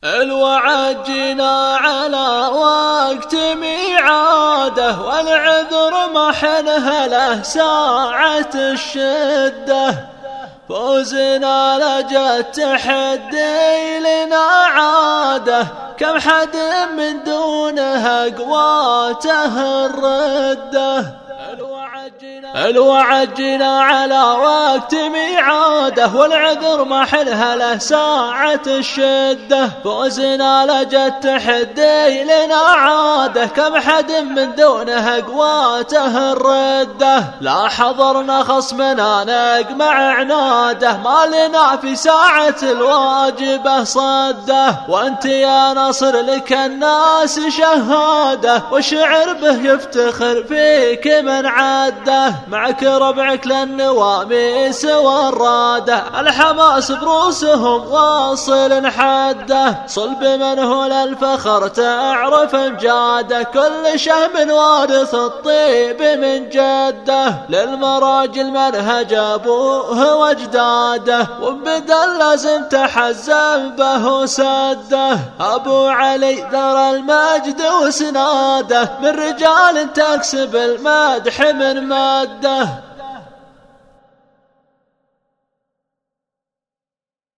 الوعد جينا على وقت ميعاده، والعذر محنها له ساعة الشدة. فوزنا لجى التحدي لنا عاده، كم حد من دونها قواته الردة. الوعد جينا على وقت ميعاده، والعذر محلها له ساعة الشدة. فوزنا لجى التحدي لنا عاده، كم حد من دونها قواته الردة. لا حضرنا خصمنا نقمع عناده، ما لنا في ساعة الواجبة صده. وانت يا نصر لك الناس شهاده، والشعر به يفتخر فيك من عده. معك ربعك للنواميس والراده، الحماس بروسهم واصل حده. صلب من هو للفخر تعرف امجاده، كل شهم وارث الطيب من جده. للمراجل منهج ابوه واجداده، وبدل لازم تحزم به وسده. ابو علي ذرى المجد وسناده، من رجال تكسب المدح من ماده.